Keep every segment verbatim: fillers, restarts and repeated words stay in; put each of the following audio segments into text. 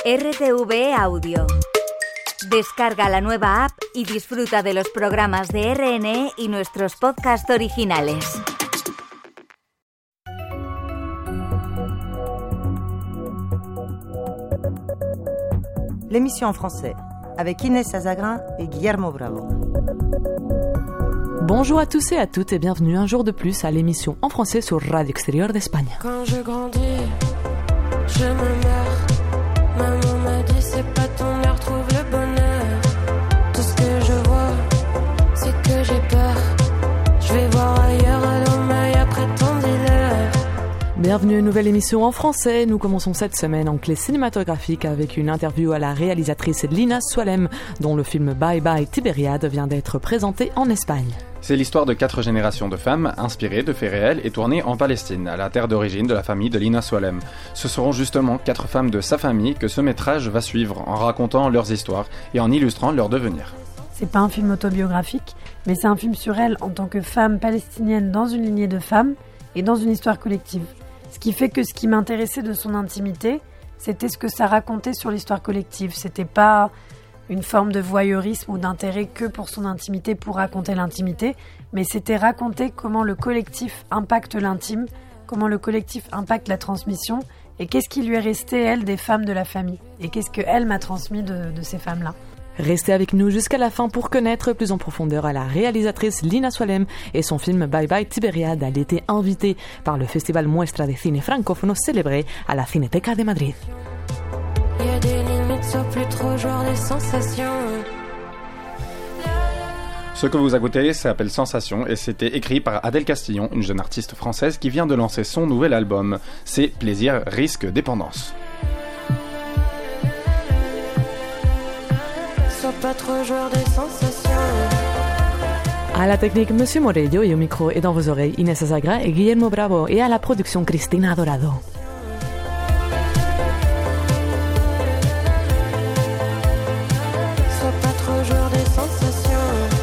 R T V E Audio. Descarga la nueva app y disfruta de los programas de R N E y nuestros podcasts originales. L'émission en français, avec Inès Azagrin et Guillermo Bravo. Bonjour à tous et à toutes et bienvenue un jour de plus à l'émission en français sur Radio Extérieure d'Espagne. Quand je grandis, je me meurs. Maman m'a dit c'est pas ton heure, trouve le bonheur. Tout ce que je vois, c'est que j'ai peur. Je vais voir ailleurs, allons maille après ton dealer. Bienvenue à une nouvelle émission en français. Nous commençons cette semaine en clé cinématographique avec une interview à la réalisatrice Lina Sualem, dont le film Bye Bye Tibériade vient d'être présenté en Espagne. C'est l'histoire de quatre générations de femmes inspirées de faits réels et tournées en Palestine, à la terre d'origine de la famille de Lina Sualem. Ce seront justement quatre femmes de sa famille que ce métrage va suivre en racontant leurs histoires et en illustrant leur devenir. C'est pas un film autobiographique, mais c'est un film sur elle en tant que femme palestinienne dans une lignée de femmes et dans une histoire collective. Ce qui fait que ce qui m'intéressait de son intimité, c'était ce que ça racontait sur l'histoire collective. C'était pas une forme de voyeurisme ou d'intérêt que pour son intimité, pour raconter l'intimité, mais c'était raconter comment le collectif impacte l'intime, comment le collectif impacte la transmission, et qu'est-ce qui lui est resté, elle, des femmes de la famille, et qu'est-ce qu'elle m'a transmis de, de ces femmes-là. Restez avec nous jusqu'à la fin pour connaître plus en profondeur à la réalisatrice Lina Sualem et son film Bye Bye Tibériade. Elle était invitée par le Festival Muestra de Cine Francófono célébré à la Cineteca de Madrid. Y a des limites, sois plus trop genre des sensations. Ce que vous écoutez s'appelle Sensation et c'était écrit par Adèle Castillon, une jeune artiste française qui vient de lancer son nouvel album. C'est Plaisir, Risque, Dépendance. Sois pas trop joueur des sensations. À la technique, Monsieur Morello et au micro et dans vos oreilles, Inès Azagra et Guillermo Bravo et à la production Cristina Dorado. Sois pas trop joueur des sensations.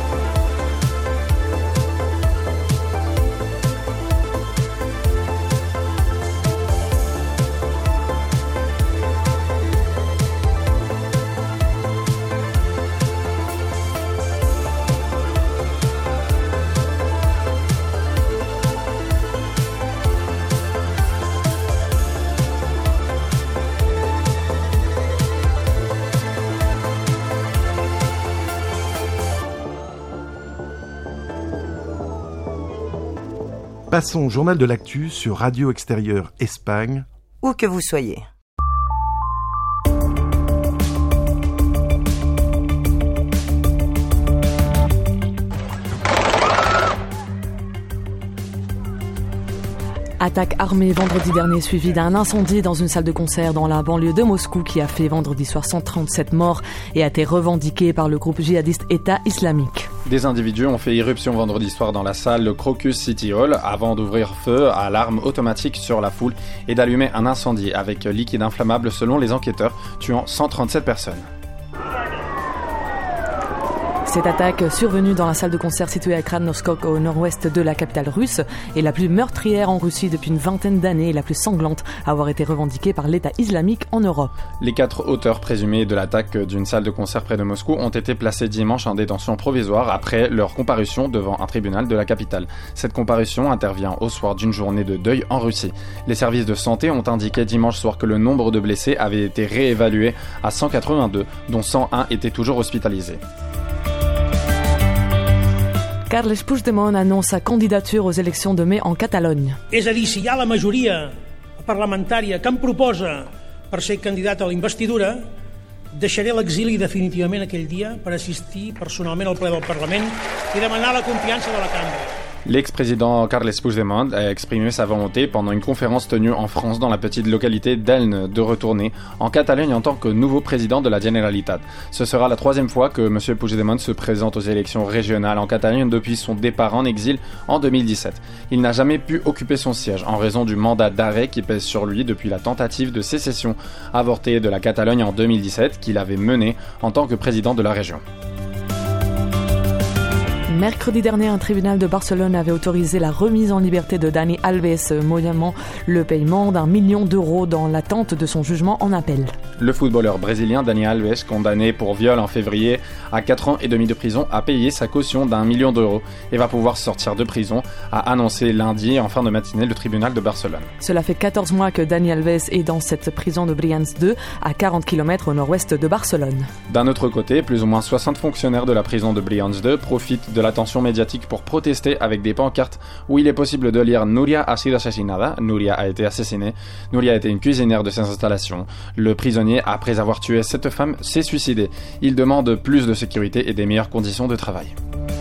Passons au journal de l'actu sur Radio Extérieure Espagne. Où que vous soyez. Attaque armée vendredi dernier suivie d'un incendie dans une salle de concert dans la banlieue de Moscou qui a fait vendredi soir cent trente-sept morts et a été revendiquée par le groupe djihadiste État islamique. Des individus ont fait irruption vendredi soir dans la salle Crocus City Hall avant d'ouvrir feu à l'arme automatique sur la foule et d'allumer un incendie avec liquide inflammable selon les enquêteurs, tuant cent trente-sept personnes. Cette attaque survenue dans la salle de concert située à Krasnoyarsk au nord-ouest de la capitale russe est la plus meurtrière en Russie depuis une vingtaine d'années et la plus sanglante à avoir été revendiquée par l'État islamique en Europe. Les quatre auteurs présumés de l'attaque d'une salle de concert près de Moscou ont été placés dimanche en détention provisoire après leur comparution devant un tribunal de la capitale. Cette comparution intervient au soir d'une journée de deuil en Russie. Les services de santé ont indiqué dimanche soir que le nombre de blessés avait été réévalué à cent quatre-vingt-deux, dont cent un étaient toujours hospitalisés. Carles Puigdemont annonce sa candidature aux élections de mai en Catalogne. És a dir, si hi ha la majoria parlamentària que em proposa per ser candidat a la investidura, deixaré l'exili definitivament aquell dia per assistir personalment al ple del Parlament i demanar la confiança de la cambra. L'ex-président Carles Puigdemont a exprimé sa volonté pendant une conférence tenue en France dans la petite localité d'Elne de retourner en Catalogne en tant que nouveau président de la Generalitat. Ce sera la troisième fois que M. Puigdemont se présente aux élections régionales en Catalogne depuis son départ en exil en deux mille dix-sept. Il n'a jamais pu occuper son siège en raison du mandat d'arrêt qui pèse sur lui depuis la tentative de sécession avortée de la Catalogne en deux mille dix-sept qu'il avait menée en tant que président de la région. Mercredi dernier, un tribunal de Barcelone avait autorisé la remise en liberté de Dani Alves, moyennant le paiement d'un million d'euros dans l'attente de son jugement en appel. Le footballeur brésilien Dani Alves, condamné pour viol en février à quatre ans et demi de prison, a payé sa caution d'un million d'euros et va pouvoir sortir de prison, a annoncé lundi en fin de matinée le tribunal de Barcelone. Cela fait quatorze mois que Dani Alves est dans cette prison de Brians deux, à quarante kilomètres au nord-ouest de Barcelone. D'un autre côté, plus ou moins soixante fonctionnaires de la prison de Brians deux profitent de l'attention médiatique pour protester avec des pancartes où il est possible de lire « Nuria ha sido asesinada », Nuria a été assassinée. Nuria était une cuisinière de ces installations. Le prisonnier, après avoir tué cette femme, s'est suicidé. Il demande plus de sécurité et des meilleures conditions de travail.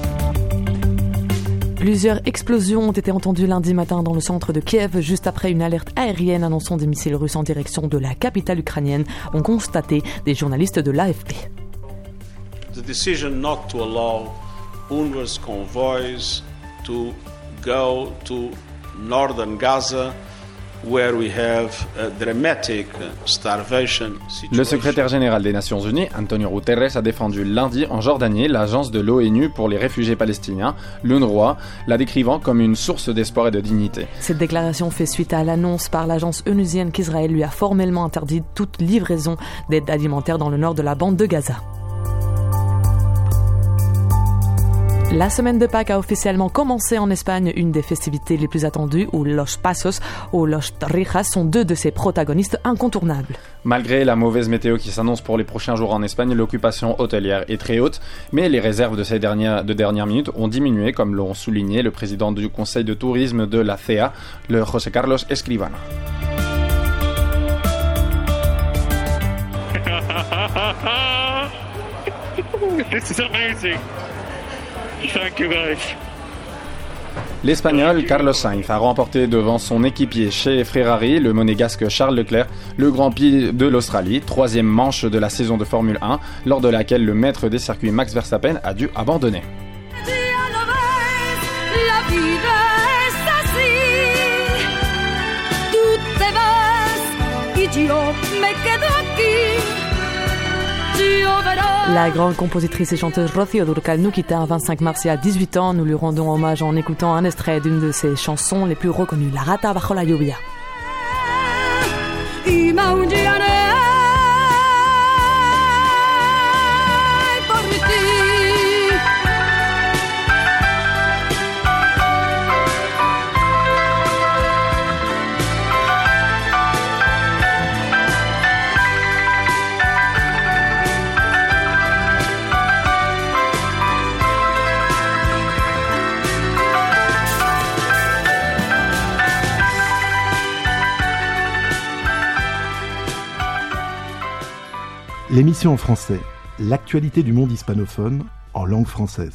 Plusieurs explosions ont été entendues lundi matin dans le centre de Kiev, juste après une alerte aérienne annonçant des missiles russes en direction de la capitale ukrainienne, ont constaté des journalistes de l'A F P. The decision not to allow UNRWA's convoys to go to northern Gaza, where we have a dramatic starvation situation. Le secrétaire général des Nations Unies, Antonio Guterres, a défendu lundi en Jordanie l'agence de l'ONU pour les réfugiés palestiniens, l'UNRWA, la décrivant comme une source d'espoir et de dignité. Cette déclaration fait suite à l'annonce par l'agence onusienne qu'Israël lui a formellement interdit toute livraison d'aide alimentaire dans le nord de la bande de Gaza. La semaine de Pâques a officiellement commencé en Espagne, une des festivités les plus attendues, où Los Pasos ou Los Torrijas sont deux de ses protagonistes incontournables. Malgré la mauvaise météo qui s'annonce pour les prochains jours en Espagne, l'occupation hôtelière est très haute, mais les réserves de ces dernières, de dernières minutes ont diminué, comme l'ont souligné le président du conseil de tourisme de la C E A, le José Carlos Escribano. This is amazing. Thank you guys. L'Espagnol Carlos Sainz a remporté devant son équipier chez Ferrari, le monégasque Charles Leclerc, le Grand Prix de l'Australie, troisième manche de la saison de Formule un, lors de laquelle le maître des circuits Max Verstappen a dû abandonner. La grande compositrice et chanteuse Rocío Dúrcal nous quitta un vingt-cinq mars il y a dix-huit ans. Nous lui rendons hommage en écoutant un extrait d'une de ses chansons les plus reconnues, La Rata bajo la lluvia. L'émission en français, l'actualité du monde hispanophone en langue française.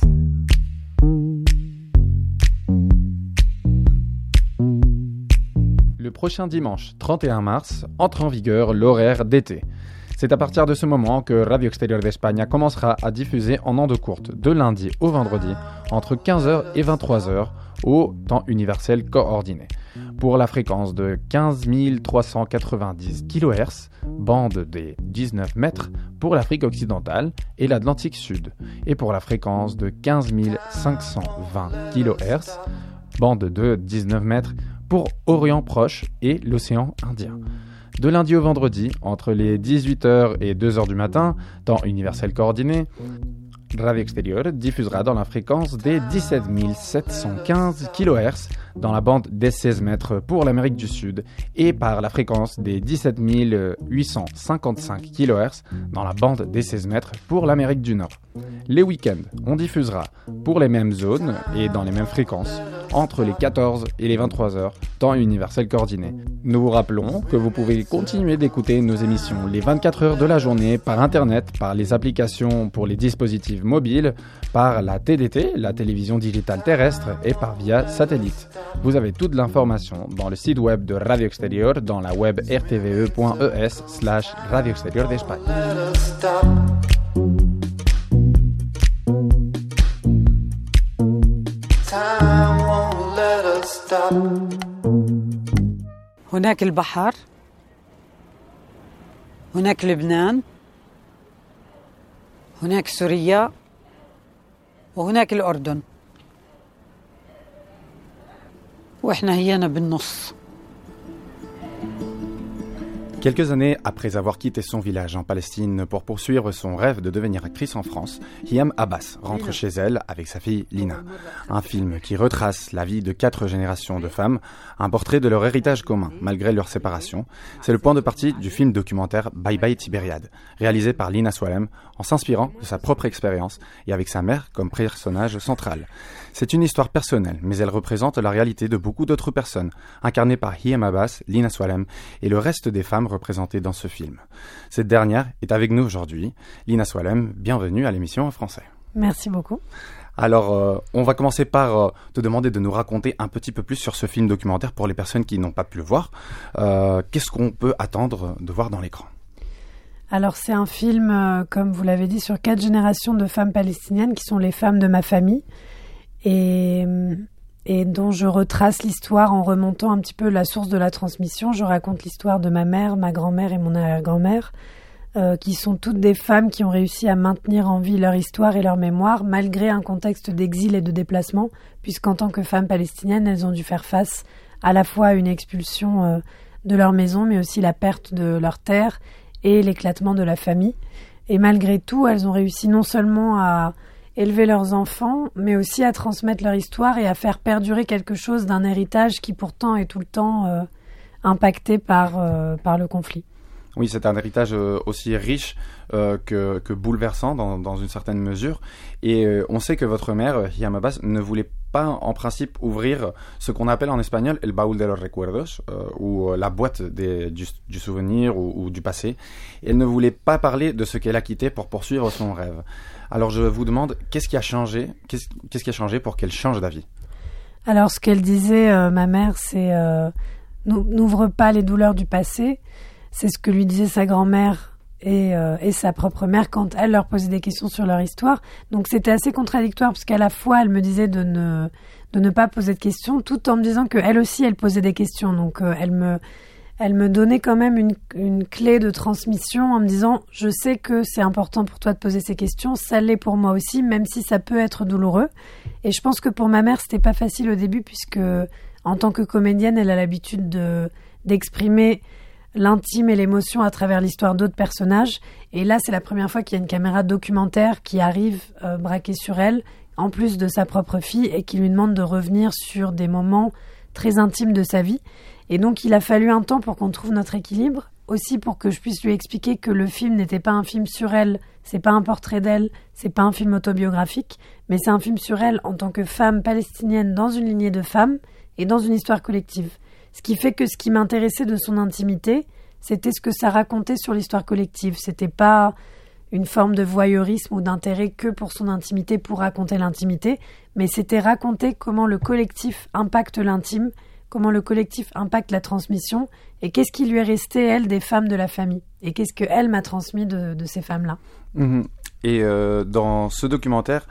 Le prochain dimanche trente et un mars entre en vigueur l'horaire d'été. C'est à partir de ce moment que Radio Exterior d'Espagne commencera à diffuser en ondes courtes de lundi au vendredi entre quinze heures et vingt-trois heures au temps universel coordonné. Pour la fréquence de quinze mille trois cent quatre-vingt-dix kilohertz, bande des dix-neuf mètres pour l'Afrique occidentale et l'Atlantique Sud, et pour la fréquence de quinze mille cinq cent vingt kilohertz, bande de dix-neuf mètres pour Orient proche et l'océan Indien. De lundi au vendredi, entre les dix-huit heures et deux heures du matin, temps universel coordonné, Radio Exterior diffusera dans la fréquence des dix-sept mille sept cent quinze kilohertz dans la bande des seize mètres pour l'Amérique du Sud et par la fréquence des dix-sept mille huit cent cinquante-cinq kilohertz dans la bande des seize mètres pour l'Amérique du Nord. Les week-ends, on diffusera pour les mêmes zones et dans les mêmes fréquences entre les quatorze et les vingt-trois heures, temps universel coordonné. Nous vous rappelons que vous pouvez continuer d'écouter nos émissions les vingt-quatre heures de la journée par Internet, par les applications pour les dispositifs mobiles, par la T D T, la télévision digitale terrestre, et par via satellite. Vous avez toute l'information dans le site web de Radio Exterior, dans la web r t v e point e s slash Radio Exterior d'Espagne. هناك البحر، هناك لبنان، هناك سوريا، وهناك الأردن. وإحنا هيانا بالنص. Quelques années après avoir quitté son village en Palestine pour poursuivre son rêve de devenir actrice en France, Hiam Abbas rentre chez elle avec sa fille Lina. Un film qui retrace la vie de quatre générations de femmes, un portrait de leur héritage commun malgré leur séparation. C'est le point de partie du film documentaire Bye Bye Tibériade, réalisé par Lina Swalem en s'inspirant de sa propre expérience et avec sa mère comme personnage central. C'est une histoire personnelle, mais elle représente la réalité de beaucoup d'autres personnes, incarnées par Hiam Abbas, Lina Swalem et le reste des femmes représentées dans ce film. Cette dernière est avec nous aujourd'hui. Lina Swalem, bienvenue à l'émission en français. Merci beaucoup. Alors, euh, on va commencer par euh, te demander de nous raconter un petit peu plus sur ce film documentaire pour les personnes qui n'ont pas pu le voir. Euh, qu'est-ce qu'on peut attendre de voir dans l'écran ? Alors, c'est un film, euh, comme vous l'avez dit, sur quatre générations de femmes palestiniennes qui sont les femmes de ma famille. Et, et dont je retrace l'histoire en remontant un petit peu la source de la transmission. Je raconte l'histoire de ma mère, ma grand-mère et mon arrière-grand-mère, euh, qui sont toutes des femmes qui ont réussi à maintenir en vie leur histoire et leur mémoire, malgré un contexte d'exil et de déplacement, puisqu'en tant que femmes palestiniennes, elles ont dû faire face à la fois à une expulsion euh, de leur maison, mais aussi la perte de leur terre et l'éclatement de la famille. Et malgré tout, elles ont réussi non seulement à élever leurs enfants, mais aussi à transmettre leur histoire et à faire perdurer quelque chose d'un héritage qui pourtant est tout le temps euh, impacté par, euh, par le conflit. Oui, c'est un héritage euh, aussi riche euh, que, que bouleversant dans, dans une certaine mesure. Et euh, on sait que votre mère, Hiam Abbas, ne voulait pas en principe ouvrir ce qu'on appelle en espagnol el baúl de los recuerdos, euh, ou euh, la boîte des, du, du souvenir ou, ou du passé. Elle ne voulait pas parler de ce qu'elle a quitté pour poursuivre son rêve. Alors je vous demande, qu'est-ce qui a changé, qu'est-ce, qu'est-ce qui a changé pour qu'elle change d'avis ? Alors ce qu'elle disait, euh, ma mère, c'est euh, n'ouvre pas les douleurs du passé. C'est ce que lui disait sa grand-mère et, euh, et sa propre mère quand elle leur posait des questions sur leur histoire. Donc c'était assez contradictoire parce qu'à la fois elle me disait de ne, de ne pas poser de questions tout en me disant qu'elle aussi elle posait des questions. Donc euh, elle me... Elle me donnait quand même une, une clé de transmission en me disant « Je sais que c'est important pour toi de poser ces questions, ça l'est pour moi aussi, même si ça peut être douloureux. » Et je pense que pour ma mère, c'était pas facile au début puisque en tant que comédienne, elle a l'habitude de, d'exprimer l'intime et l'émotion à travers l'histoire d'autres personnages. Et là, c'est la première fois qu'il y a une caméra documentaire qui arrive euh, braquée sur elle, en plus de sa propre fille, et qui lui demande de revenir sur des moments très intimes de sa vie. Et donc, il a fallu un temps pour qu'on trouve notre équilibre, aussi pour que je puisse lui expliquer que le film n'était pas un film sur elle, c'est pas un portrait d'elle, c'est pas un film autobiographique, mais c'est un film sur elle en tant que femme palestinienne dans une lignée de femmes et dans une histoire collective. Ce qui fait que ce qui m'intéressait de son intimité, c'était ce que ça racontait sur l'histoire collective. C'était pas une forme de voyeurisme ou d'intérêt que pour son intimité, pour raconter l'intimité, mais c'était raconter comment le collectif impacte l'intime, comment le collectif impacte la transmission, et qu'est-ce qui lui est resté, elle, des femmes de la famille, et qu'est-ce qu'elle m'a transmis de, de ces femmes-là. Mmh. Et euh, dans ce documentaire,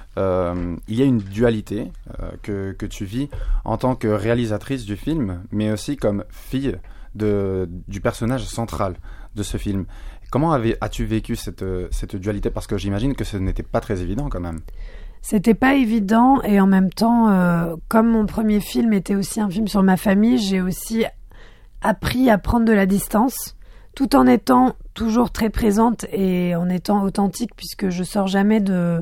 euh, il y a une dualité euh, que, que tu vis en tant que réalisatrice du film, mais aussi comme fille de, du personnage central de ce film. Comment avait, as-tu vécu cette, cette dualité ? Parce que j'imagine que ce n'était pas très évident quand même. C'était pas évident et en même temps, euh, comme mon premier film était aussi un film sur ma famille, j'ai aussi appris à prendre de la distance, tout en étant toujours très présente et en étant authentique, puisque je sors jamais de,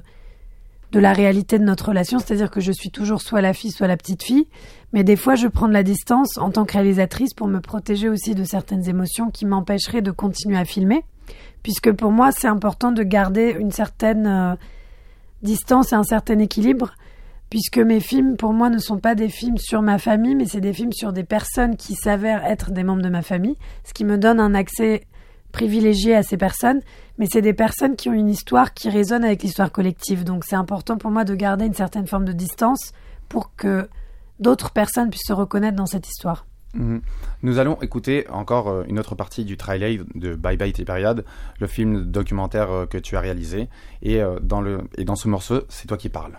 de la réalité de notre relation, c'est-à-dire que je suis toujours soit la fille, soit la petite fille, mais des fois je prends de la distance en tant que réalisatrice pour me protéger aussi de certaines émotions qui m'empêcheraient de continuer à filmer, puisque pour moi c'est important de garder une certaine... Euh, distance et un certain équilibre, puisque mes films, pour moi, ne sont pas des films sur ma famille, mais c'est des films sur des personnes qui s'avèrent être des membres de ma famille, ce qui me donne un accès privilégié à ces personnes, mais c'est des personnes qui ont une histoire qui résonne avec l'histoire collective. Donc c'est important pour moi de garder une certaine forme de distance pour que d'autres personnes puissent se reconnaître dans cette histoire. Mmh. Nous allons écouter encore une autre partie du trailer de Bye Bye Tibériade, le film documentaire que tu as réalisé, et dans, le, et dans ce morceau, c'est toi qui parles.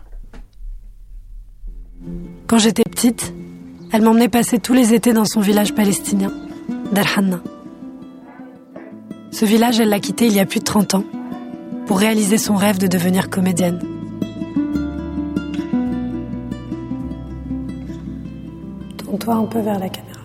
Quand j'étais petite, elle m'emmenait passer tous les étés dans son village palestinien, Dar Hanna. Ce village, elle l'a quitté il y a plus de trente ans pour réaliser son rêve de devenir comédienne. tourne-toi un peu vers la caméra.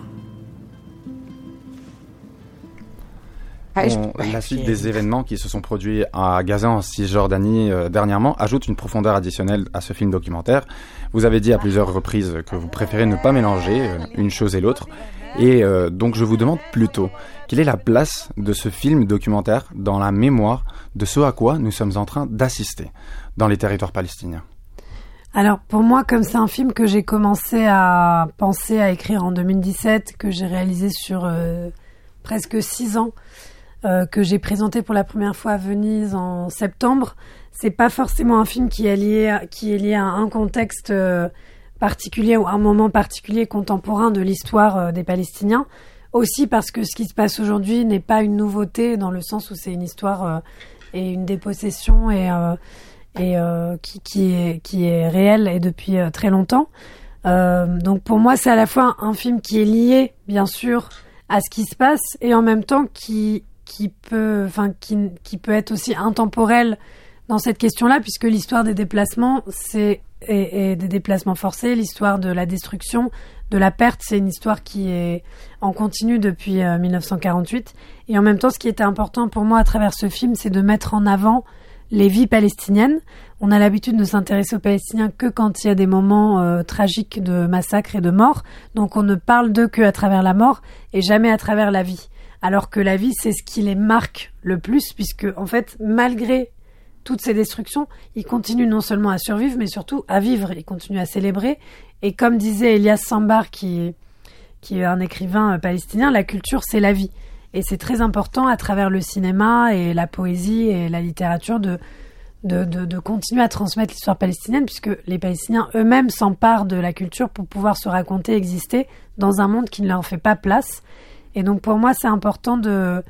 Bon, la suite des événements qui se sont produits à Gaza en Cisjordanie euh, dernièrement ajoute une profondeur additionnelle à ce film documentaire. Vous avez dit à plusieurs reprises que vous préférez ne pas mélanger euh, une chose et l'autre. Et euh, donc je vous demande plutôt, quelle est la place de ce film documentaire dans la mémoire de ce à quoi nous sommes en train d'assister dans les territoires palestiniens ? Alors pour moi, comme c'est un film que j'ai commencé à penser à écrire en deux mille dix-sept, que j'ai réalisé sur euh, presque six ans, Euh, que j'ai présenté pour la première fois à Venise en septembre, c'est pas forcément un film qui est lié à, qui est lié à un contexte euh, particulier ou un moment particulier contemporain de l'histoire euh, des Palestiniens. Aussi parce que ce qui se passe aujourd'hui n'est pas une nouveauté dans le sens où c'est une histoire euh, et une dépossession et, euh, et euh, qui, qui est qui est réelle et depuis euh, très longtemps. Euh, donc pour moi, c'est à la fois un film qui est lié, bien sûr, à ce qui se passe et en même temps qui qui peut, enfin, qui, qui peut être aussi intemporel dans cette question-là, puisque l'histoire des déplacements, c'est, et, et des déplacements forcés, l'histoire de la destruction, de la perte, c'est une histoire qui est en continu depuis euh, dix-neuf cent quarante-huit. Et en même temps, ce qui était important pour moi à travers ce film, c'est de mettre en avant les vies palestiniennes. On a l'habitude de s'intéresser aux Palestiniens que quand il y a des moments euh, tragiques de massacres et de morts. Donc on ne parle d'eux que à travers la mort et jamais à travers la vie. Alors que la vie, c'est ce qui les marque le plus, puisque, en fait, malgré toutes ces destructions, ils continuent non seulement à survivre, mais surtout à vivre. Ils continuent à célébrer. Et comme disait Elias Sambar, qui, qui est un écrivain palestinien, la culture, c'est la vie. Et c'est très important, à travers le cinéma et la poésie et la littérature, de, de, de, de continuer à transmettre l'histoire palestinienne, puisque les Palestiniens eux-mêmes s'emparent de la culture pour pouvoir se raconter, exister dans un monde qui ne leur fait pas place. Et donc pour moi, c'est important de,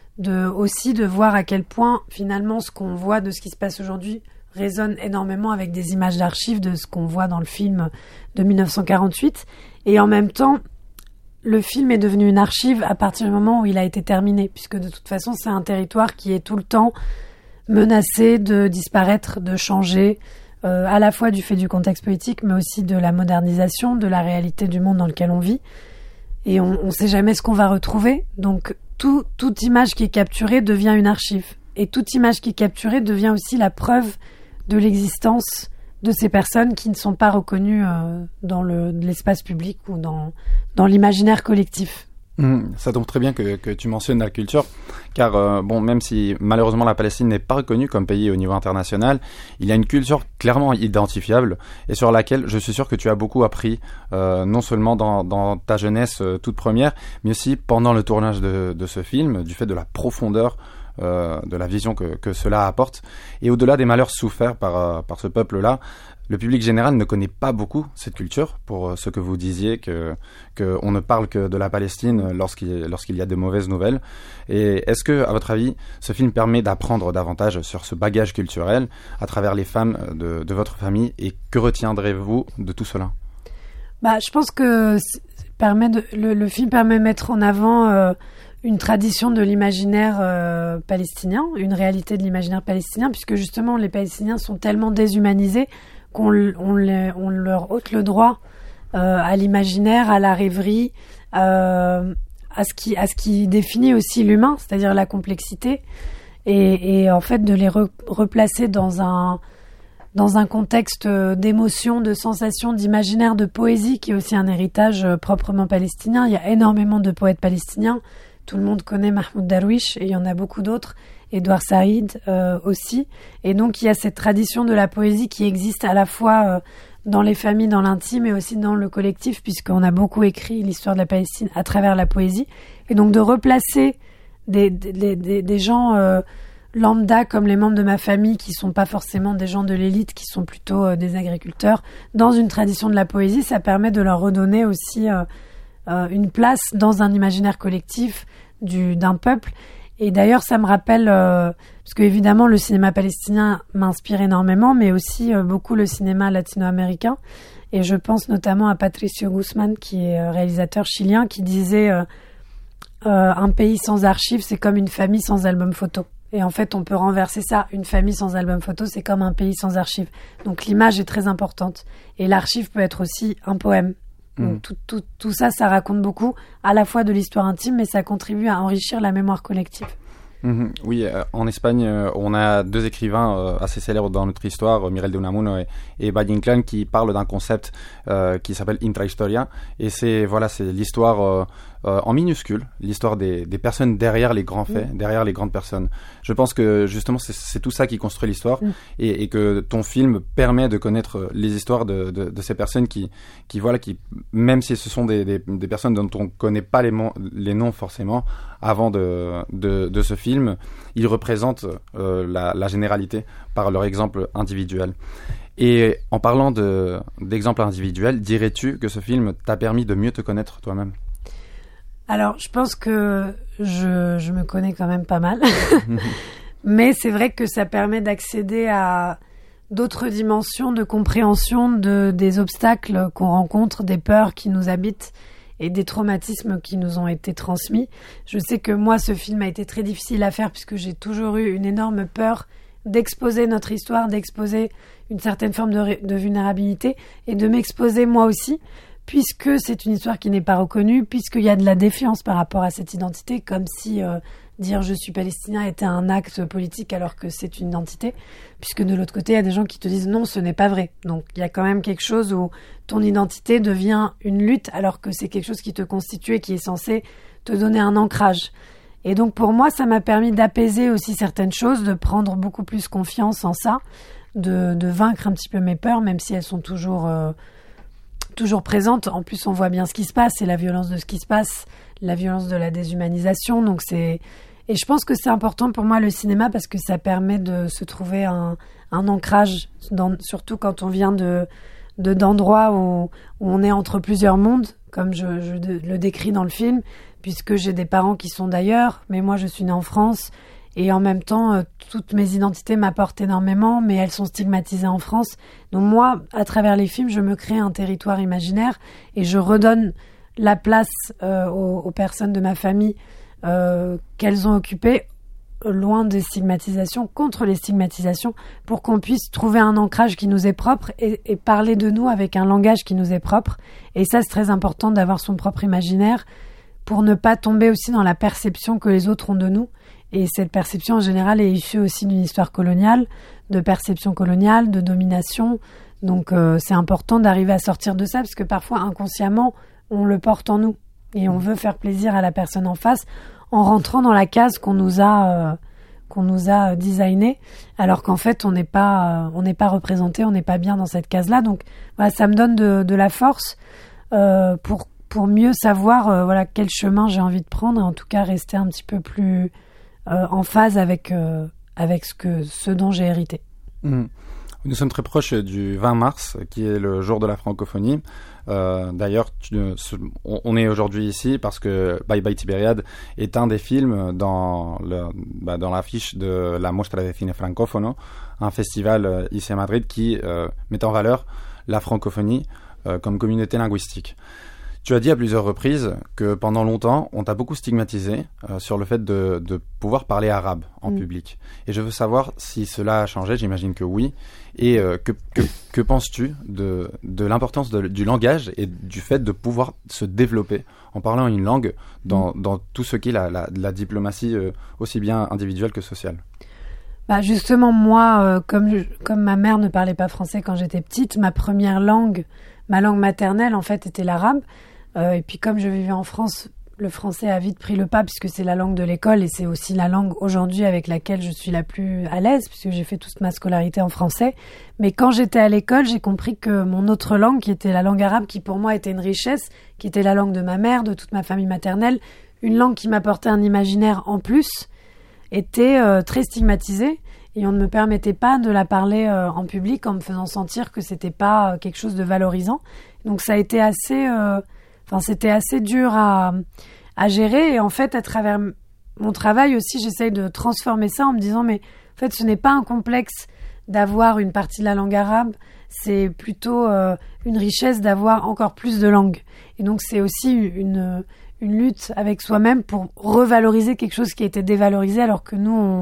de aussi de voir à quel point finalement ce qu'on voit de ce qui se passe aujourd'hui résonne énormément avec des images d'archives de ce qu'on voit dans le film de dix-neuf cent quarante-huit. Et en même temps, le film est devenu une archive à partir du moment où il a été terminé, puisque de toute façon, c'est un territoire qui est tout le temps menacé de disparaître, de changer, euh, à la fois du fait du contexte politique, mais aussi de la modernisation, de la réalité du monde dans lequel on vit. Et on ne sait jamais ce qu'on va retrouver. Donc, tout, toute image qui est capturée devient une archive. Et toute image qui est capturée devient aussi la preuve de l'existence de ces personnes qui ne sont pas reconnues euh, dans le, l'espace public ou dans, dans l'imaginaire collectif. Mmh, ça tombe très bien que, que tu mentionnes la culture, car euh, bon, même si malheureusement la Palestine n'est pas reconnue comme pays au niveau international, il y a une culture clairement identifiable et sur laquelle je suis sûr que tu as beaucoup appris, euh, non seulement dans, dans ta jeunesse euh, toute première, mais aussi pendant le tournage de, de ce film, du fait de la profondeur euh, de la vision que, que cela apporte. Et au-delà des malheurs soufferts par, euh, par ce peuple-là, le public général ne connaît pas beaucoup cette culture, pour ce que vous disiez, que qu'on ne parle que de la Palestine lorsqu'il, lorsqu'il y a de mauvaises nouvelles. Et est-ce que, à votre avis, ce film permet d'apprendre davantage sur ce bagage culturel à travers les femmes de, de votre famille, et que retiendrez-vous de tout cela ? Bah, je pense que permet de, le, le film permet de mettre en avant euh, une tradition de l'imaginaire euh, palestinien, une réalité de l'imaginaire palestinien, puisque justement les Palestiniens sont tellement déshumanisés qu'on on les, on leur ôte le droit euh, à l'imaginaire, à la rêverie, euh, à ce qui à ce qui définit aussi l'humain, c'est-à-dire la complexité, et, et en fait de les re, replacer dans un dans un contexte d'émotion, de sensation, d'imaginaire, de poésie, qui est aussi un héritage proprement palestinien. Il y a énormément de poètes palestiniens. Tout le monde connaît Mahmoud Darwish, et il y en a beaucoup d'autres. Edouard Saïd euh, aussi. Et donc, il y a cette tradition de la poésie qui existe à la fois euh, dans les familles, dans l'intime, et aussi dans le collectif, puisqu'on a beaucoup écrit l'histoire de la Palestine à travers la poésie. Et donc, de replacer des, des, des, des gens euh, lambda, comme les membres de ma famille, qui sont pas forcément des gens de l'élite, qui sont plutôt euh, des agriculteurs, dans une tradition de la poésie, ça permet de leur redonner aussi euh, euh, une place dans un imaginaire collectif du, d'un peuple. Et d'ailleurs, ça me rappelle, euh, parce que évidemment, le cinéma palestinien m'inspire énormément, mais aussi euh, beaucoup le cinéma latino-américain. Et je pense notamment à Patricio Guzmán, qui est euh, réalisateur chilien, qui disait euh, euh, un pays sans archives, c'est comme une famille sans album photo. Et en fait, on peut renverser ça. Une famille sans album photo, c'est comme un pays sans archives. Donc l'image est très importante. Et l'archive peut être aussi un poème. Donc Mmh. tout, tout, tout ça, ça raconte beaucoup à la fois de l'histoire intime, mais ça contribue à enrichir la mémoire collective. Mhm. Oui, euh, en Espagne, euh, on a deux écrivains euh, assez célèbres dans notre histoire, euh, Miguel de Unamuno et, et Valle Inclán, qui parlent d'un concept euh, qui s'appelle intrahistoria. Et c'est voilà, c'est l'histoire euh, euh, en minuscule, l'histoire des, des personnes derrière les grands faits, Mm. derrière les grandes personnes. Je pense que justement, c'est, c'est tout ça qui construit l'histoire, Mm. et, et que ton film permet de connaître les histoires de, de, de ces personnes qui, qui voilà, qui même si ce sont des, des, des personnes dont on connaît pas les, mon- les noms forcément avant de, de, de ce film, ils représentent euh, la, la généralité par leur exemple individuel. Et en parlant de, d'exemples individuels, dirais-tu que ce film t'a permis de mieux te connaître toi-même? Alors, je pense que je, je me connais quand même pas mal. Mais c'est vrai que ça permet d'accéder à d'autres dimensions de compréhension de, des obstacles qu'on rencontre, des peurs qui nous habitent et des traumatismes qui nous ont été transmis. Je sais que moi, ce film a été très difficile à faire puisque j'ai toujours eu une énorme peur d'exposer notre histoire, d'exposer une certaine forme de, ré- de vulnérabilité et de m'exposer moi aussi, puisque c'est une histoire qui n'est pas reconnue, puisqu'il y a de la défiance par rapport à cette identité, comme si euh, dire je suis palestinien était un acte politique alors que c'est une identité, puisque de l'autre côté, il y a des gens qui te disent non, ce n'est pas vrai. Donc il y a quand même quelque chose où ton identité devient une lutte alors que c'est quelque chose qui te constitue et qui est censé te donner un ancrage. Et donc pour moi, ça m'a permis d'apaiser aussi certaines choses, de prendre beaucoup plus confiance en ça, de, de vaincre un petit peu mes peurs, même si elles sont toujours... Euh, toujours présente. En plus, on voit bien ce qui se passe, c'est la violence de ce qui se passe, la violence de la déshumanisation. Donc c'est, et je pense que c'est important pour moi le cinéma parce que ça permet de se trouver un, un ancrage, dans, surtout quand on vient de, de d'endroits où, où on est entre plusieurs mondes, comme je, je le décris dans le film, puisque j'ai des parents qui sont d'ailleurs, mais moi je suis née en France. Et en même temps, euh, toutes mes identités m'apportent énormément, mais elles sont stigmatisées en France. Donc moi, à travers les films, je me crée un territoire imaginaire et je redonne la place euh, aux, aux personnes de ma famille euh, qu'elles ont occupées, loin des stigmatisations, contre les stigmatisations, pour qu'on puisse trouver un ancrage qui nous est propre et, et parler de nous avec un langage qui nous est propre. Et ça, c'est très important d'avoir son propre imaginaire pour ne pas tomber aussi dans la perception que les autres ont de nous. Et cette perception, en général, est issue aussi d'une histoire coloniale, de perception coloniale, de domination. Donc, euh, c'est important d'arriver à sortir de ça, parce que parfois, inconsciemment, on le porte en nous. Et on veut faire plaisir à la personne en face en rentrant dans la case qu'on nous a, euh, qu'on nous a designée, alors qu'en fait, on n'est pas, euh, on n'est pas représenté, on n'est pas bien dans cette case-là. Donc, voilà, ça me donne de, de la force euh, pour, pour mieux savoir euh, voilà, quel chemin j'ai envie de prendre, et en tout cas, rester un petit peu plus... Euh, en phase avec, euh, avec ce, que, ce dont j'ai hérité. Mmh. Nous sommes très proches du vingt mars, qui est le jour de la francophonie. Euh, d'ailleurs, tu, on, on est aujourd'hui ici parce que Bye Bye Tibériade est un des films dans, le, bah, dans l'affiche de la Mostra de Cine Francofono, un festival euh, ici à Madrid qui euh, met en valeur la francophonie euh, comme communauté linguistique. Tu as dit à plusieurs reprises que pendant longtemps, on t'a beaucoup stigmatisé euh, sur le fait de, de pouvoir parler arabe en mmh. public. Et je veux savoir si cela a changé, j'imagine que oui. Et euh, que, que, que penses-tu de, de l'importance de, du langage et du fait de pouvoir se développer en parlant une langue dans, mmh. dans tout ce qui est la, la, la diplomatie euh, aussi bien individuelle que sociale? Bah justement, moi, euh, comme, je, comme ma mère ne parlait pas français quand j'étais petite, ma première langue, ma langue maternelle, en fait, était l'arabe. Euh, et puis comme je vivais en France, le français a vite pris le pas puisque c'est la langue de l'école et c'est aussi la langue aujourd'hui avec laquelle je suis la plus à l'aise puisque j'ai fait toute ma scolarité en français. Mais quand j'étais à l'école, j'ai compris que mon autre langue, qui était la langue arabe, qui pour moi était une richesse, qui était la langue de ma mère, de toute ma famille maternelle, une langue qui m'apportait un imaginaire en plus, était euh, très stigmatisée. Et on ne me permettait pas de la parler euh, en public en me faisant sentir que c'était pas euh, quelque chose de valorisant. Donc ça a été assez... Euh, Enfin, c'était assez dur à, à gérer. Et en fait, à travers mon travail aussi, j'essaye de transformer ça en me disant, mais en fait, ce n'est pas un complexe d'avoir une partie de la langue arabe. C'est plutôt euh, une richesse d'avoir encore plus de langues. Et donc, c'est aussi une, une lutte avec soi-même pour revaloriser quelque chose qui a été dévalorisé alors que nous, on,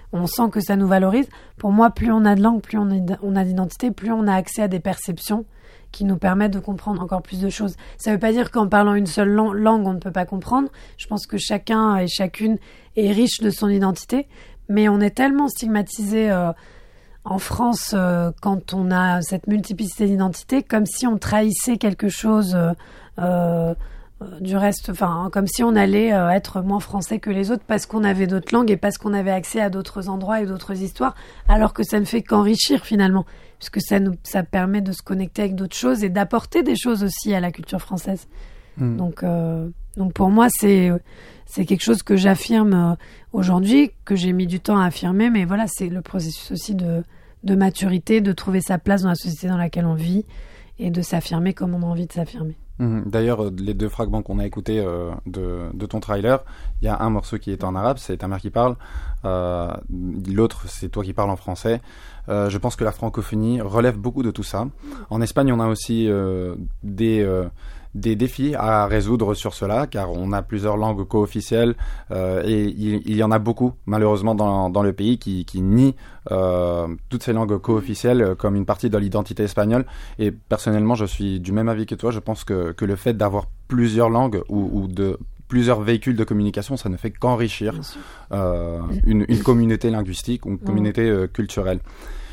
on sent que ça nous valorise. Pour moi, plus on a de langue, plus on a, on a d'identité, plus on a accès à des perceptions qui nous permettent de comprendre encore plus de choses. Ça ne veut pas dire qu'en parlant une seule lang- langue, on ne peut pas comprendre. Je pense que chacun et chacune est riche de son identité, mais on est tellement stigmatisé euh, en France euh, quand on a cette multiplicité d'identités, comme si on trahissait quelque chose euh, euh, du reste, enfin, comme si on allait euh, être moins français que les autres parce qu'on avait d'autres langues et parce qu'on avait accès à d'autres endroits et d'autres histoires, alors que ça ne fait qu'enrichir finalement, puisque ça nous, ça permet de se connecter avec d'autres choses et d'apporter des choses aussi à la culture française. Mmh. Donc, euh, donc pour moi, c'est, c'est quelque chose que j'affirme euh, aujourd'hui, que j'ai mis du temps à affirmer, mais voilà, c'est le processus aussi de, de maturité, de trouver sa place dans la société dans laquelle on vit et de s'affirmer comme on a envie de s'affirmer. D'ailleurs, les deux fragments qu'on a écoutés euh, de, de ton trailer, il y a un morceau qui est en arabe, c'est ta mère qui parle, euh, l'autre c'est toi qui parles en français. Euh, je pense que la francophonie relève beaucoup de tout ça. En Espagne, on a aussi euh, des... Euh, des défis à résoudre sur cela, car on a plusieurs langues co-officielles euh, et il, il y en a beaucoup, malheureusement, dans, dans le pays qui, qui nient euh, toutes ces langues co-officielles comme une partie de l'identité espagnole. Et personnellement, je suis du même avis que toi. Je pense que, que le fait d'avoir plusieurs langues ou, ou de plusieurs véhicules de communication, ça ne fait qu'enrichir euh, une, une communauté linguistique ou une communauté euh, culturelle.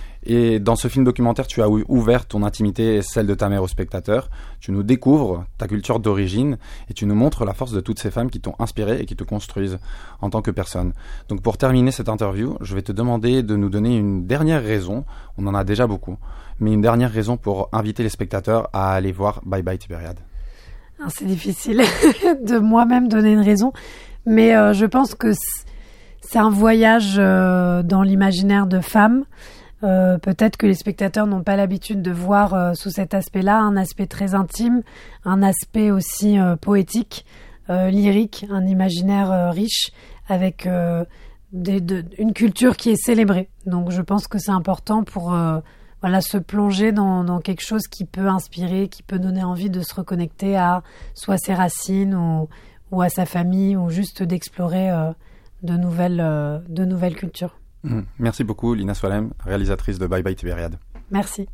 Et dans ce film documentaire, tu as ouvert ton intimité et celle de ta mère au spectateur. Tu nous découvres ta culture d'origine et tu nous montres la force de toutes ces femmes qui t'ont inspiré et qui te construisent en tant que personne. Donc pour terminer cette interview, je vais te demander de nous donner une dernière raison, on en a déjà beaucoup, mais une dernière raison pour inviter les spectateurs à aller voir Bye Bye Tibériade. Alors, c'est difficile de moi-même donner une raison, mais euh, je pense que c'est un voyage euh, dans l'imaginaire de femmes. Euh, peut-être que les spectateurs n'ont pas l'habitude de voir euh, sous cet aspect-là un aspect très intime, un aspect aussi euh, poétique, euh, lyrique, un imaginaire euh, riche avec euh, des, de, une culture qui est célébrée. Donc je pense que c'est important pour euh, voilà, se plonger dans, dans quelque chose qui peut inspirer, qui peut donner envie de se reconnecter à soit ses racines ou, ou à sa famille ou juste d'explorer euh, de nouvelles, euh, de nouvelles cultures. Merci beaucoup Lina Swalem, réalisatrice de Bye Bye Tibériade. Merci.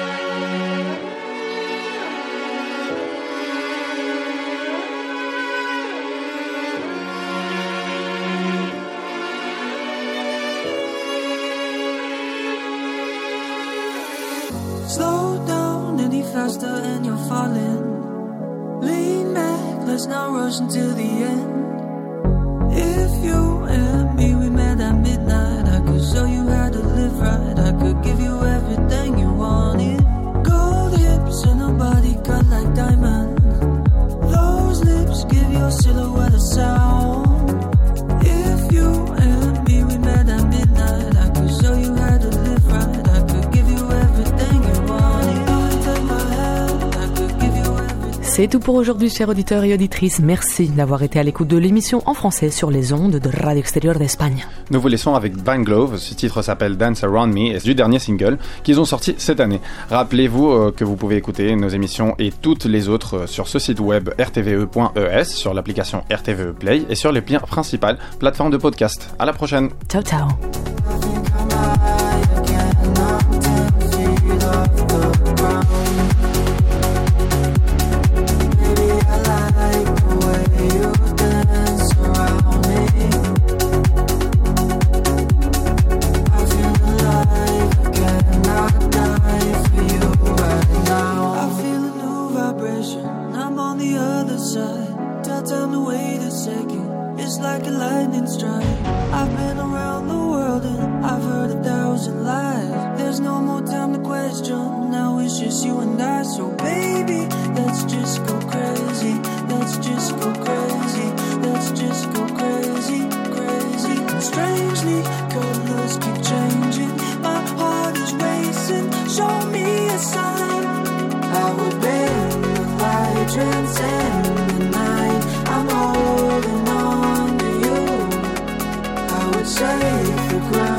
Slow down any faster and you're falling. Lean back, let's not rush until the end. If you and me, we met at midnight, I could show you how to live right. I could give you everything you wanted. Gold hips and a body cut like diamonds. Those lips give your silhouette a sound. If you and me, we met at midnight, I could show you how to live right. I could give you everything you wanted. Take my hand, I could give you everything. C'est tout pour aujourd'hui, chers auditeurs et auditrices. Merci d'avoir été à l'écoute de l'émission en français sur les ondes de Radio Extérieure d'Espagne. Nous vous laissons avec Van Glove. Ce titre s'appelle Dance Around Me et c'est du dernier single qu'ils ont sorti cette année. Rappelez-vous euh, que vous pouvez écouter nos émissions et toutes les autres euh, sur ce site web r t v e point e s, sur l'application R T V E Play et sur les pli- principales plateformes de podcast. À la prochaine. Ciao, ciao. Transcend the night, I'm holding on to you. I would save the ground.